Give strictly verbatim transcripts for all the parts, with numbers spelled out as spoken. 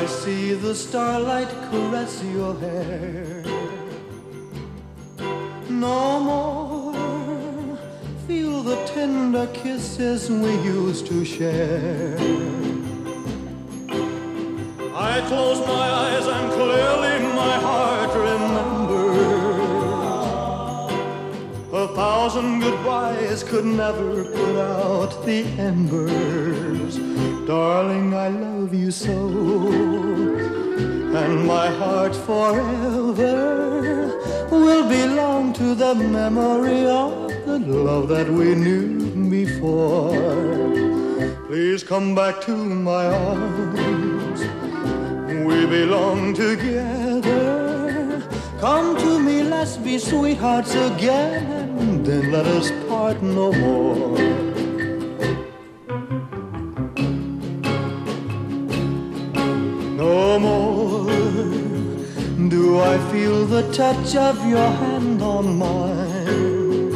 see the starlight caress your hair. No more feel the tender kisses we used to share. I close my eyes and clearly my heart remembers. A thousand goodbyes could never put out the embers. Darling, I love you so, and my heart forever will belong to the memory of the love that we knew before. Please come back to my arms. We belong together. Come to me, let's be sweethearts again. Then let us part no more. No more do I feel the touch of your hand on mine.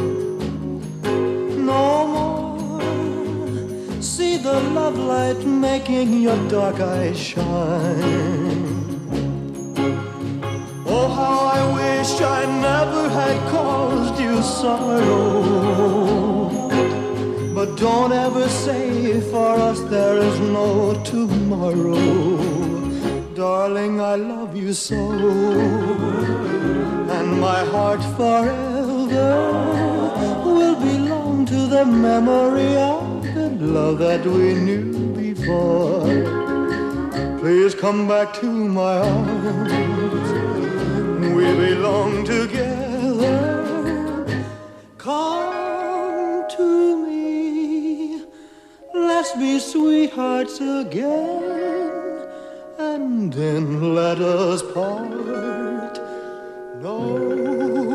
No more see the love light making your dark eyes shine. Oh, how I wish I never had caused you sorrow. But don't ever say for us there is no tomorrow. Darling, I love you so, and my heart forever will belong to the memory of the love that we knew before. Please come back to my arms. We belong together. Come to me, let's be sweethearts again. And then let us part no